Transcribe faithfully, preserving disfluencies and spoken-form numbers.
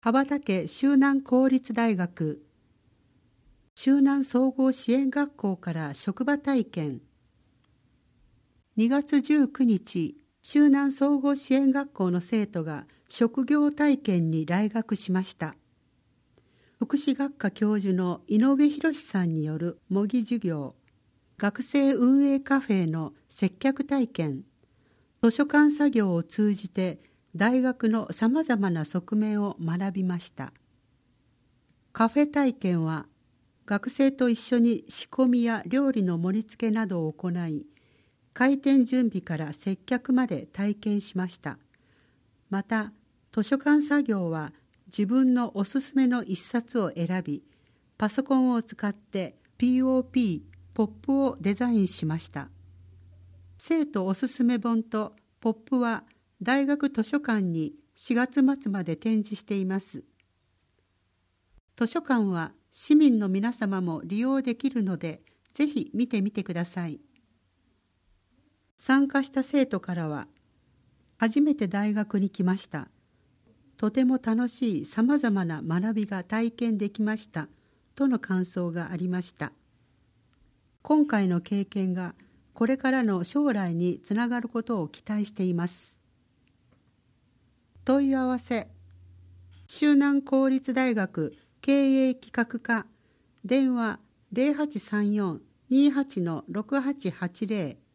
羽ばたけ周南公立大学周南総合支援学校から職場体験。にがつじゅうくにち、周南総合支援学校の生徒が職業体験に来学しました。福祉学科教授の井上博さんによる模擬授業、学生運営カフェの接客体験、図書館作業を通じて大学のさまざまな側面を学びました。カフェ体験は学生と一緒に仕込みや料理の盛り付けなどを行い、開店準備から接客まで体験しました。また、図書館作業は自分のおすすめの一冊を選び、パソコンを使って ピーオーピー、ポップをデザインしました。生徒おすすめ本とポップは大学図書館にしがつまつまで展示しています。図書館は市民の皆様も利用できるので、ぜひ見てみてください。参加した生徒からは、初めて大学に来ました。とても楽しいさまざまな学びが体験できました、との感想がありました。今回の経験がこれからの将来につながることを期待しています。問い合わせ、周南公立大学経営企画課、電話 ゼロはちさんよん にーはち ろくはちはちゼロ